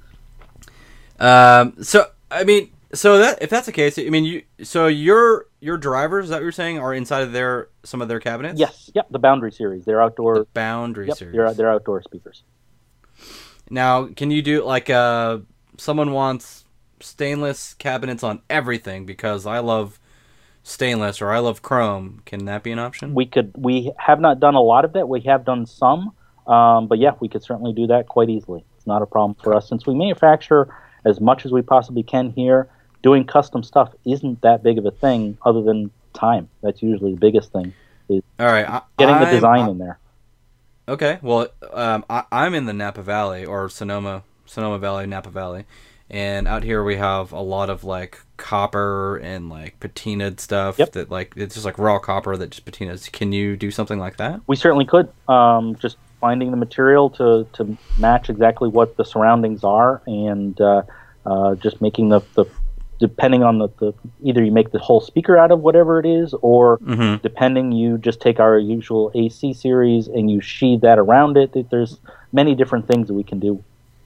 um. So I mean, so that if that's the case, I mean, you so your your drivers is that what you're saying are inside of their some of their cabinets. Yes, yep. The Boundary series. They're outdoor. The Boundary Yep, series. they're they're outdoor speakers. Now, can you do like uh someone wants stainless cabinets on everything because I love stainless or I love chrome. Can that be an option? We could. We have not done a lot of that. We have done some, um, but yeah, we could certainly do that quite easily. It's not a problem for us since we manufacture as much as we possibly can here. Doing custom stuff isn't that big of a thing, other than time. That's usually the biggest thing. Is All right, I, getting the I'm- design I- in there. Okay, well, um, I, I'm in the Napa Valley or Sonoma, Sonoma Valley, Napa Valley, and out here we have a lot of like copper and like patinaed stuff Yep. that like it's just like raw copper that just patinas. Can you do something like that? We certainly could. Um, just finding the material to, to match exactly what the surroundings are, and uh, uh, just making the, the depending on the, the either you make the whole speaker out of whatever it is, or Mm-hmm. depending you just take our usual A C series and you sheathe that around it. There's many different things that we can do.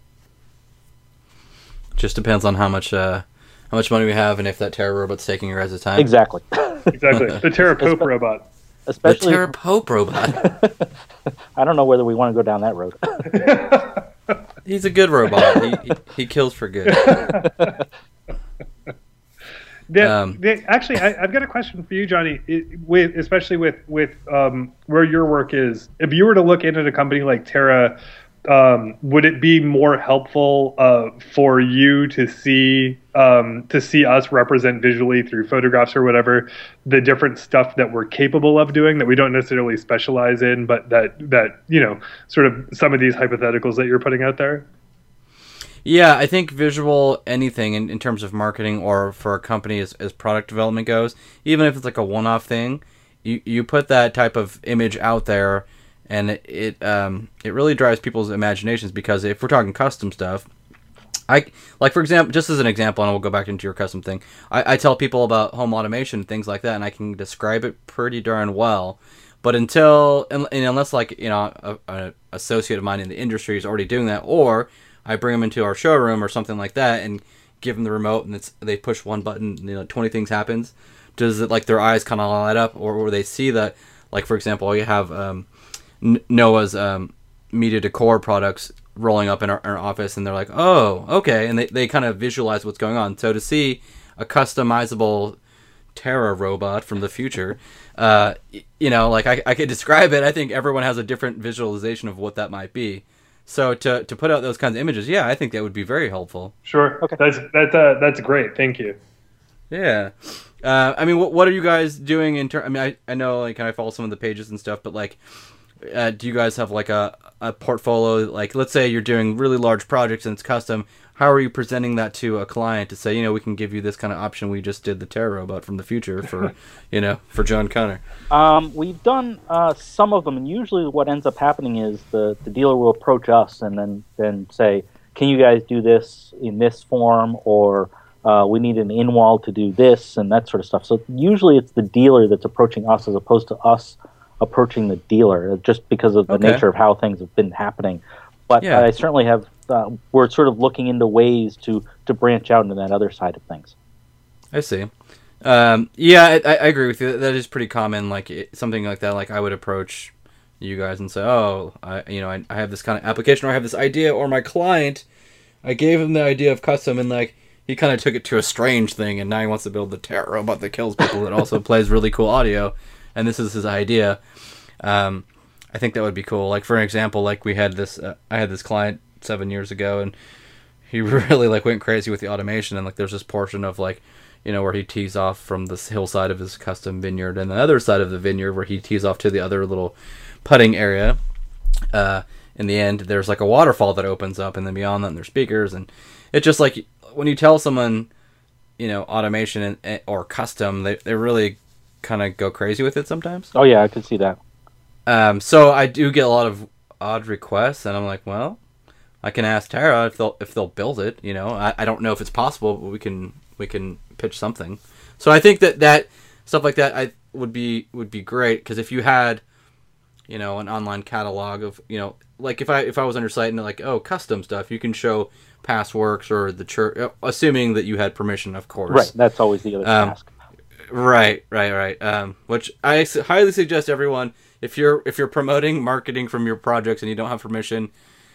Just depends on how much uh, how much money we have and if that terror robot's taking your guys' time. Exactly. Exactly. The Terra Pope robot. The Especially, Terra Pope robot. I don't know whether we want to go down that road. He's a good robot. He, he, he kills for good. Yeah, Um, yeah, actually, I, I've got a question for you, Johnny. It, with especially with with um, where your work is, if you were to look into a company like Terra, um, would it be more helpful uh, for you to see um, to see us represent visually through photographs or whatever the different stuff that we're capable of doing that we don't necessarily specialize in, but that that you know sort of some of these hypotheticals that you're putting out there? Yeah, I think visual anything in, in terms of marketing or for a company as, as product development goes, even if it's like a one-off thing, you, you put that type of image out there and it it, um, it really drives people's imaginations because if we're talking custom stuff, I like for example, just as an example, and we'll go back into your custom thing, I, I tell people about home automation and things like that, and I can describe it pretty darn well. But until, and, and unless like, you know, a, a associate of mine in the industry is already doing that, or I bring them into our showroom or something like that and give them the remote and it's, they push one button, you know, twenty things happens. Does it like their eyes kind of light up, or, or they see that, like for example, you have um, N- Noah's um, media decor products rolling up in our, our office, and they're like, oh, okay, and they, they kind of visualize what's going on. So to see a customizable Terra robot from the future, uh, y- you know, like I, I could describe it. I think everyone has a different visualization of what that might be. So to to put out those kinds of images, yeah, I think that would be very helpful. Sure. Okay. That's that's uh, that's great. Thank you. Yeah. Uh, I mean, what what are you guys doing in terms? I mean, I, I know like I follow some of the pages and stuff, but like, uh, do you guys have like a, a portfolio? Like, let's say you're doing really large projects and it's custom. how are you presenting that to a client to say, you know, we can give you this kind of option? We just did the Terra robot from the future for, you know, for John Connor. Um, we've done uh, some of them, and usually what ends up happening is the, the dealer will approach us and then, then say, can you guys do this in this form, or uh, we need an in-wall to do this, and that sort of stuff. So usually it's the dealer that's approaching us as opposed to us approaching the dealer, just because of the Okay. nature of how things have been happening. But Yeah. I certainly have, uh, we're sort of looking into ways to, to branch out into that other side of things. I see. Um, yeah, I, I agree with you. That is pretty common. Like it, something like that. Like I would approach you guys and say, "Oh, I, you know, I, I have this kind of application, or I have this idea," or my client, I gave him the idea of custom, and like he kind of took it to a strange thing, and now he wants to build the Terra robot that kills people that also plays really cool audio, and this is his idea. Um, I think that would be cool. Like for an example, like we had this, uh, I had this client seven years ago, and he really like went crazy with the automation, and like there's this portion of like, you know, where he tees off from this hillside of his custom vineyard, and the other side of the vineyard where he tees off to the other little putting area. Uh, in the end, there's like a waterfall that opens up, and then beyond that, there's speakers, and it's just like when you tell someone, you know, automation and, or custom, they they really kind of go crazy with it sometimes. Oh yeah, I could see that. Um, so I do get a lot of odd requests, and I'm like, well, I can ask Terra if they'll if they'll build it. You know, I, I don't know if it's possible, but we can we can pitch something. So I think that, that stuff like that I would be would be great, because if you had, you know, an online catalog of, you know, like if I if I was on your site and like, oh, custom stuff, you can show past works or the church, assuming that you had permission, of course. Right, that's always the other Um, task. Right, right, right. Um, which I s- highly suggest everyone, if you're if you're promoting marketing from your projects and you don't have permission,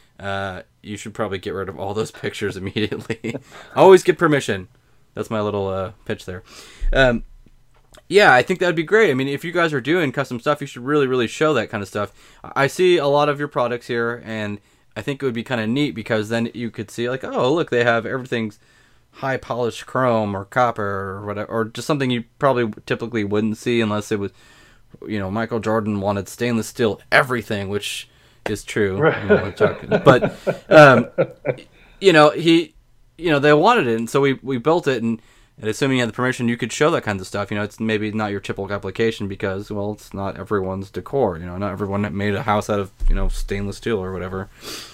uh, you should probably get rid of all those pictures immediately. Always get permission. That's my little uh, pitch there. Um, yeah, I think that'd be great. I mean, if you guys are doing custom stuff, you should really, really show that kind of stuff. I see a lot of your products here, and I think it would be kind of neat, because then you could see like, oh, look, they have everything's high polished chrome or copper or whatever, or just something you probably typically wouldn't see unless it was, you know, Michael Jordan wanted stainless steel everything, which is true. Right. You know, we're talking- but um, you know, he, you know, they wanted it, and so we we built it, and, and assuming you had the permission, you could show that kind of stuff. You know, it's maybe not your typical application because, well, it's not everyone's decor. You know, not everyone made a house out of, you know, stainless steel or whatever.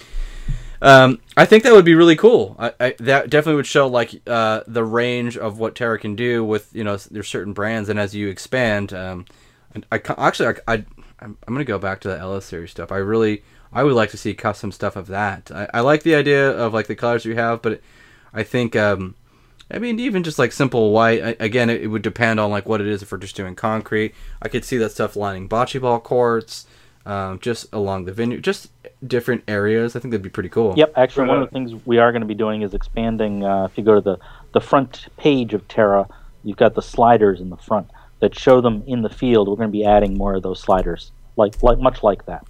Um, I think that would be really cool. I, I that definitely would show like uh, the range of what Terra can do with, you know, there's certain brands, and as you expand, um, I, I actually I, I I'm, I'm gonna go back to the L S series stuff. I really I would like to see custom stuff of that. I, I like the idea of like the colors you have, but it, I think um, I mean even just like simple white. I, again, it, it would depend on like what it is. If we're just doing concrete, I could see that stuff lining bocce ball courts. Um, just along the vineyard, just different areas. I think that'd be pretty cool. Yep, actually, one of the things we are going to be doing is expanding. Uh, if you go to the, the front page of Terra, you've got the sliders in the front that show them in the field. We're going to be adding more of those sliders, like like much like that.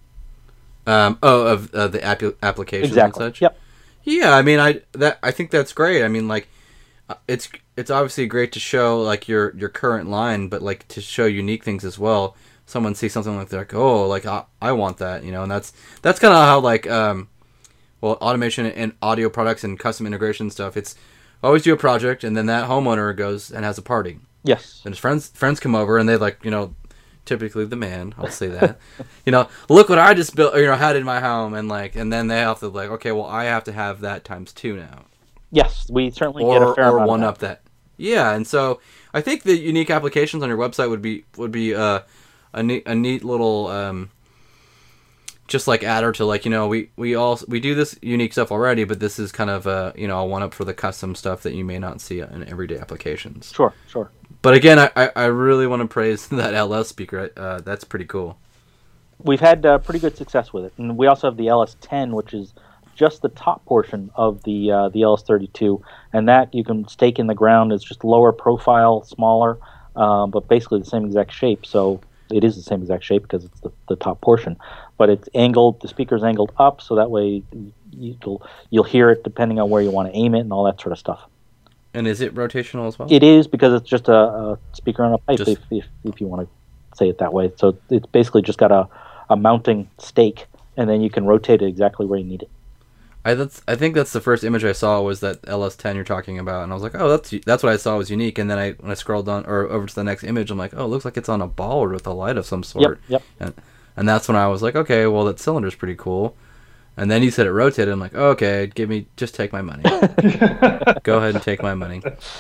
Um, oh, of uh, the app- applications Exactly. and such. Yep. Yeah, I mean, I that I think that's great. I mean, like, uh, it's it's obviously great to show like your your current line, but like to show unique things as well. Someone sees something like they're like, oh, like I, I want that, you know, and that's that's kind of how like um, well, automation and audio products and custom integration stuff. It's always do a project, and then that homeowner goes and has a party. Yes. And his friends friends come over, and they like, you know, typically the man, I'll say that, you know, look what I just built, or, you know, had in my home, and like, and then they have to like, okay, well, I have to have that times two now. Yes, we certainly or, get a fair or amount one of up that. Yeah, and so I think the unique applications on your website would be would be uh, a neat a neat little um, just like adder to like, you know, we we all we do this unique stuff already, but this is kind of a, you know, a one up for the custom stuff that you may not see in everyday applications. Sure, sure. But again, I, I, I really want to praise that L S speaker. Uh, that's pretty cool. We've had uh, pretty good success with it, and we also have the L S ten, which is just the top portion of the uh, the L S thirty-two, and that you can stake in the ground. It's just lower profile, smaller, um, but basically the same exact shape. So it is the same exact shape because it's the, the top portion, but it's angled. The speaker's angled up, so that way you'll you'll hear it depending on where you want to aim it and all that sort of stuff. And is it rotational as well? It is, because it's just a, a speaker on a pipe, Just- if, if if you want to say it that way. So it's basically just got a, a mounting stake, and then you can rotate it exactly where you need it. I that's I think that's the first image I saw was that L S ten you're talking about, and I was like, oh, that's that's what I saw was unique. And then I when I scrolled on or over to the next image, I'm like, oh, it looks like it's on a ball or with a light of some sort. Yep. Yep. And and that's when I was like, okay, well that cylinder's pretty cool. And then he said it rotated. I'm like, oh, okay, give me just take my money. Go ahead and take my money.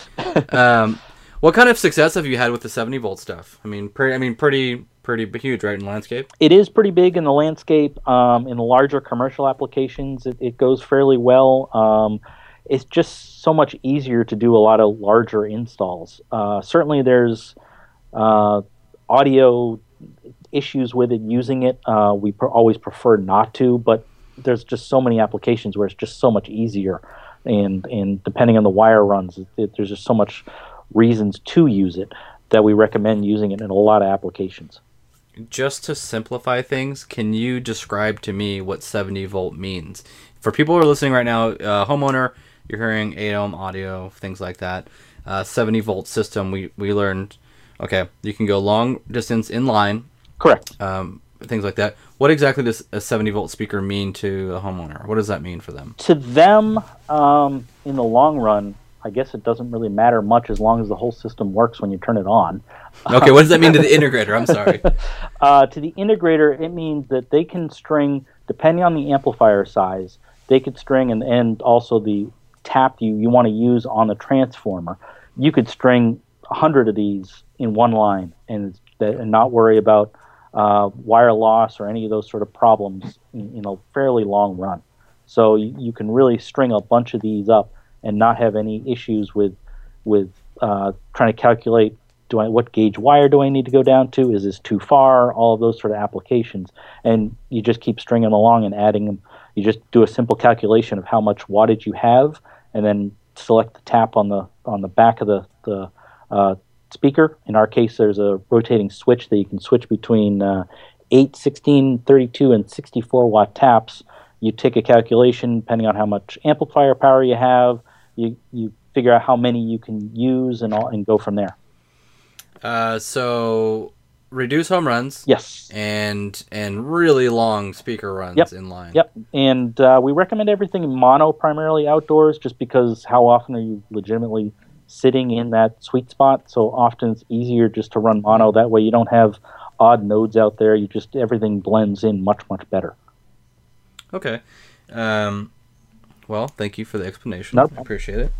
Um, what kind of success have you had with the seventy volt stuff? I mean, pretty. I mean, pretty. Pretty huge, right, in landscape? It is pretty big in the landscape. Um, in the larger commercial applications, it, it goes fairly well. Um, it's just so much easier to do a lot of larger installs. Uh, certainly there's uh, audio issues with it using it. Uh, we pr- always prefer not to, but there's just so many applications where it's just so much easier. And, and depending on the wire runs, it, it, there's just so much reasons to use it that we recommend using it in a lot of applications. Just to simplify things, can you describe to me what seventy volt means? For people who are listening right now, uh, homeowner, you're hearing eight ohm audio, things like that. Uh, seventy volt system, we, we learned, okay, you can go long distance in line. Correct. Um, things like that. What exactly does a seventy volt speaker mean to a homeowner? What does that mean for them? To them, um, in the long run, I guess it doesn't really matter much as long as the whole system works when you turn it on. Okay, what does that mean to the integrator? I'm sorry. Uh, to the integrator, it means that they can string, depending on the amplifier size, they could string, and, and also the tap you, you want to use on the transformer. You could string a hundred of these in one line and, and not worry about uh, wire loss or any of those sort of problems in, in a fairly long run. So you, you can really string a bunch of these up and not have any issues with with uh, trying to calculate, do I what gauge wire do I need to go down to? Is this too far? All of those sort of applications. And you just keep stringing them along and adding them. You just do a simple calculation of how much wattage you have, and then select the tap on the on the back of the, the uh, speaker. In our case, there's a rotating switch that you can switch between uh, eight, sixteen, thirty-two, and sixty-four watt taps. You take a calculation depending on how much amplifier power you have. You you figure out how many you can use and all, and go from there. Uh, so reduce home runs. Yes. And and really long speaker runs yep. in line. Yep. And uh, we recommend everything in mono, primarily outdoors, just because how often are you legitimately sitting in that sweet spot? So often it's easier just to run mono. That way you don't have odd nodes out there. You just everything blends in much much better. Okay. Um, well, thank you for the explanation. Nope. I appreciate it.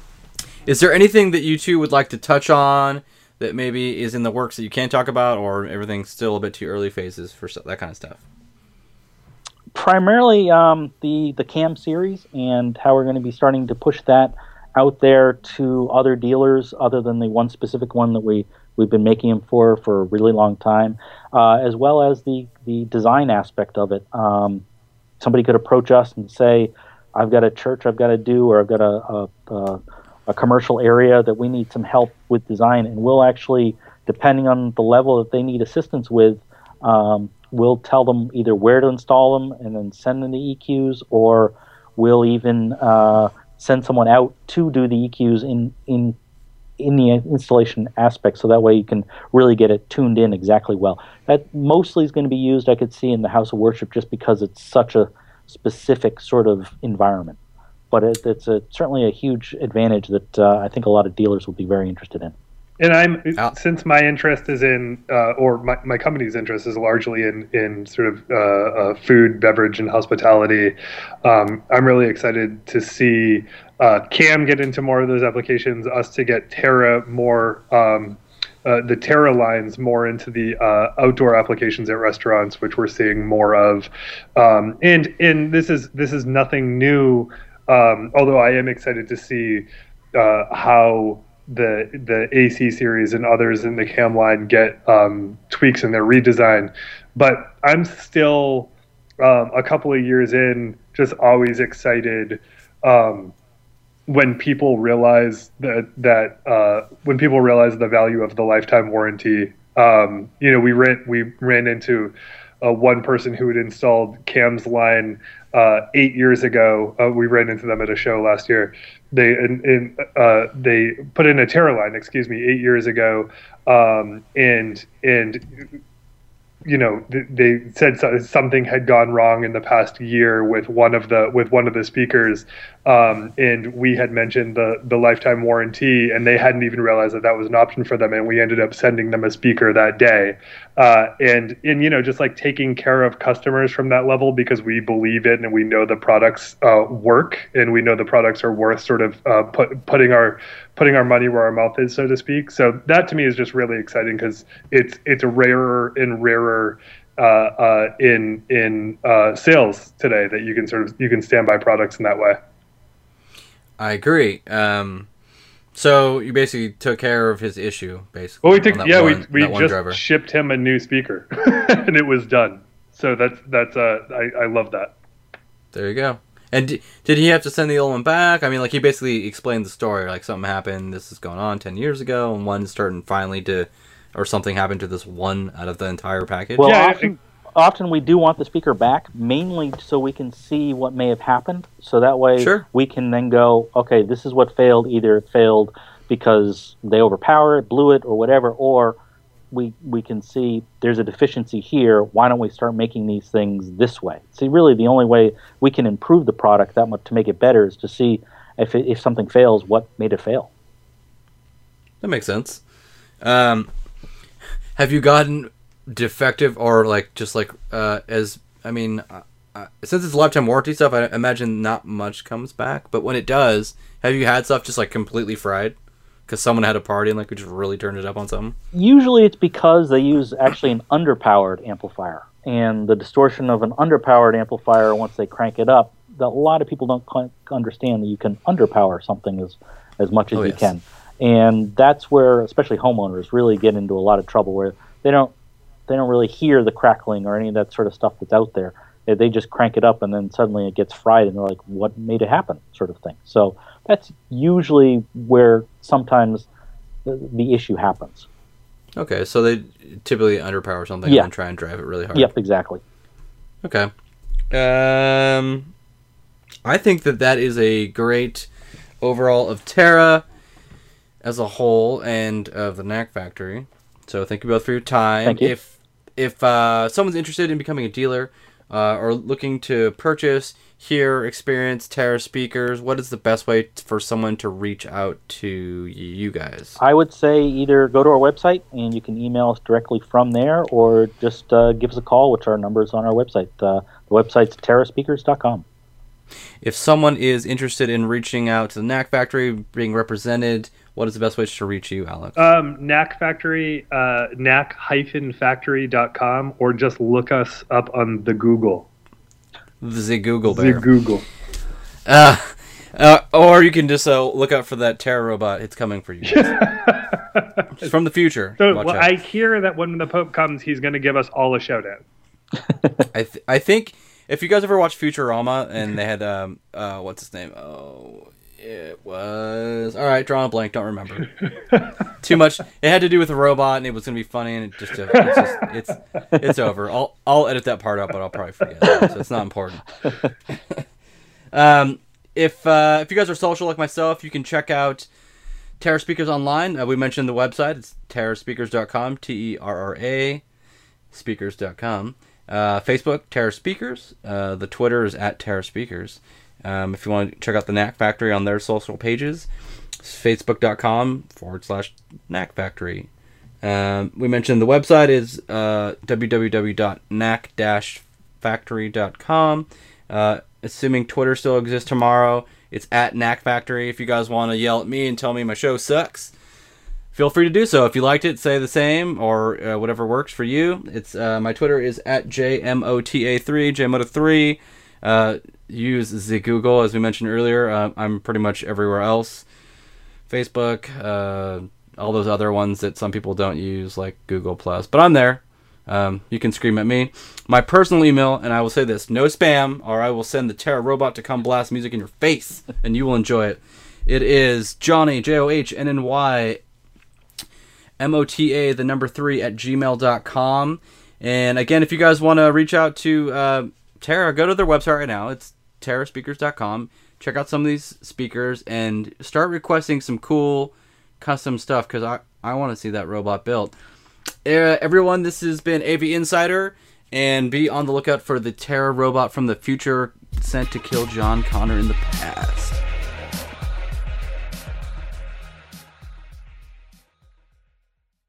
Is there anything that you two would like to touch on that maybe is in the works that you can't talk about, or everything's still a bit too early phases for that kind of stuff? Primarily um, the, the CAM series and how we're going to be starting to push that out there to other dealers other than the one specific one that we, we've been making them for for a really long time, uh, as well as the, the design aspect of it. Um, somebody could approach us and say, I've got a church I've got to do, or I've got a, a, a, a commercial area that we need some help with design, and we'll actually, depending on the level that they need assistance with, um, we'll tell them either where to install them and then send them the E Qs, or we'll even uh, send someone out to do the E Qs in, in in the installation aspect, so that way you can really get it tuned in exactly well. That mostly is going to be used, I could see, in the house of worship, just because it's such a specific sort of environment. But it, it's a, certainly a huge advantage that uh, I think a lot of dealers will be very interested in. And I'm since my interest is in, uh, or my, my company's interest is largely in, in sort of uh, uh, food, beverage, and hospitality. Um, I'm really excited to see uh, CAM get into more of those applications, us to get Terra more, um, uh, the Terra lines more into the uh, outdoor applications at restaurants, which we're seeing more of. Um, and and this is this is nothing new. Um, although I am excited to see uh, how the the A C series and others in the CAM line get um, tweaks in their redesign. But I'm still um, a couple of years in, just always excited um, when people realize that that uh, when people realize the value of the lifetime warranty. Um, you know, we ran we ran into uh, one person who had installed CAM's line uh, eight years ago. Uh, we ran into them at a show last year. They in, in uh, they put in a Terra line, excuse me, eight years ago, um, and and you know, th- they said so- something had gone wrong in the past year with one of the with one of the speakers, um, and we had mentioned the the lifetime warranty, and they hadn't even realized that that was an option for them, and we ended up sending them a speaker that day, uh, and and you know, just like taking care of customers from that level because we believe it and we know the products uh, work and we know the products are worth sort of uh, put, putting our putting our money where our mouth is, so to speak. So that to me is just really exciting because it's it's a rarer and rarer uh, uh, in in uh, sales today that you can sort of you can stand by products in that way. I agree. Um, so you basically took care of his issue, basically. Well, we took yeah one, we we just driver. shipped him a new speaker and it was done. So that's that's uh I, I love that. There you go. And d- did he have to send the old one back? I mean, like, he basically explained the story, like, something happened, this is going on ten years ago, and one's starting finally to, or something happened to this one out of the entire package. Well, Yeah, often, often we do want the speaker back, mainly so we can see what may have happened, so that way Sure. we can then go, okay, this is what failed. Either it failed because they overpowered it, blew it, or whatever, or we we can see there's a deficiency here. Why don't we start making these things this way? See, really, the only way we can improve the product that much to make it better is to see if it, if something fails, what made it fail. That makes sense. Um, have you gotten defective or, like, just, like, uh, as, I mean, uh, uh, since it's lifetime warranty stuff, I imagine not much comes back, but when it does, have you had stuff just, like, completely fried? Because someone had a party and, like, we just really turned it up on something? Usually it's because they use actually an underpowered amplifier. And the distortion of an underpowered amplifier, once they crank it up, the, a lot of people don't quite understand that you can underpower something as, as much as Oh, you yes. can. And that's where, especially homeowners, really get into a lot of trouble where they don't they don't really hear the crackling or any of that sort of stuff that's out there. They- They just crank it up and then suddenly it gets fried and they're like, what made it happen, sort of thing. So that's usually where sometimes the, the issue happens. Okay, so they typically underpower something Yeah. and then try and drive it really hard. Yep, exactly. Okay. Um, I think that that is a great overall of Terra as a whole and of the Knack Factory. So thank you both for your time. Thank you. If if uh, someone's interested in becoming a dealer uh, or looking to purchase, hear, experience Terra speakers, what is the best way t- for someone to reach out to you guys? I would say either go to our website and you can email us directly from there, or just uh, give us a call, which our number is on our website. Uh, the website's terra speakers dot com. If someone is interested in reaching out to the Knack Factory, being represented, what is the best way to reach you, Alex? Um, Knack Factory, uh, knack dash factory dot com, or just look us up on the Google. The Google The Bear. Google. Uh, uh, or you can just uh, look out for that Terra robot. It's coming for you. It's from the future. So Watch well, out. I hear that when the Pope comes, he's going to give us all a shout out. I, th- I think if you guys ever watched Futurama and they had um uh what's his name? Oh, it was all right. Drawing a blank. Don't remember. Too much. It had to do with a robot and it was gonna be funny and it just uh, it's just it's it's over. I'll I'll edit that part out, but I'll probably forget it, so it's not important. um, if uh, if you guys are social like myself, you can check out Terra Speakers online. Uh, we mentioned the website. It's terra speakers dot com. T E R R A speakers dot com. Uh, Facebook, Terra Speakers. Uh, the Twitter is at Terra Speakers. Um, if you want to check out the Knack Factory on their social pages, it's facebook.com forward slash Knack Factory. Um, we mentioned the website is uh, w w w dot knack dash factory dot com. Uh, assuming Twitter still exists tomorrow, it's at Knack Factory. If you guys want to yell at me and tell me my show sucks, feel free to do so. If you liked it, say the same, or uh, whatever works for you. It's uh, my Twitter is at J M O T A three, J M O T A three. Uh, use the Google, as we mentioned earlier. Uh, I'm pretty much everywhere else. Facebook, uh, all those other ones that some people don't use, like Google Plus. But I'm there. Um, you can scream at me. My personal email, and I will say this, no spam, or I will send the Terra robot to come blast music in your face, and you will enjoy it. It is Johnny, J O H N N Y, M O T A, the number three, at gmail dot com. And again, if you guys want to reach out to uh, Terra, go to their website right now. It's terra speakers dot com. Check out some of these speakers and start requesting some cool custom stuff, because I, I want to see that robot built. Uh, everyone, this has been A V Insider, and be on the lookout for the Terra robot from the future sent to kill John Connor in the past.